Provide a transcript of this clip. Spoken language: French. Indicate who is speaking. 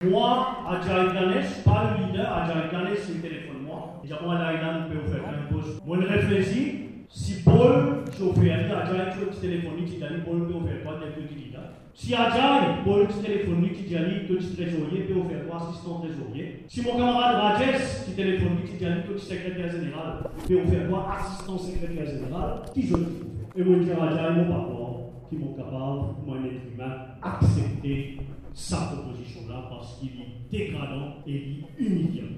Speaker 1: Moi, Adjaï Ganesh, pas le leader, Adjaï Ganesh, c'est le téléphone moi. Et moi, Adjaï peut faire un poste. Moi, je réfléchis, si Paul, chauffeur, Adjaï, tu téléphonique, tu dis, Paul peut faire quoi, tel que tu dis là. Si Adjaï, Paul, téléphonique, tu dis, tu trésorier, peut faire quoi, assistant trésorier. Si mon camarade Rajesh, tu téléphonique, tu dis, tu secrétaire général, peut faire quoi, assistant secrétaire général, qui je le fais. Et moi, je dis, Adjaï, mon papa, qui m'ont capable, moi, un être humain, accepter sa proposition-là parce qu'il est dégradant et il est humiliant.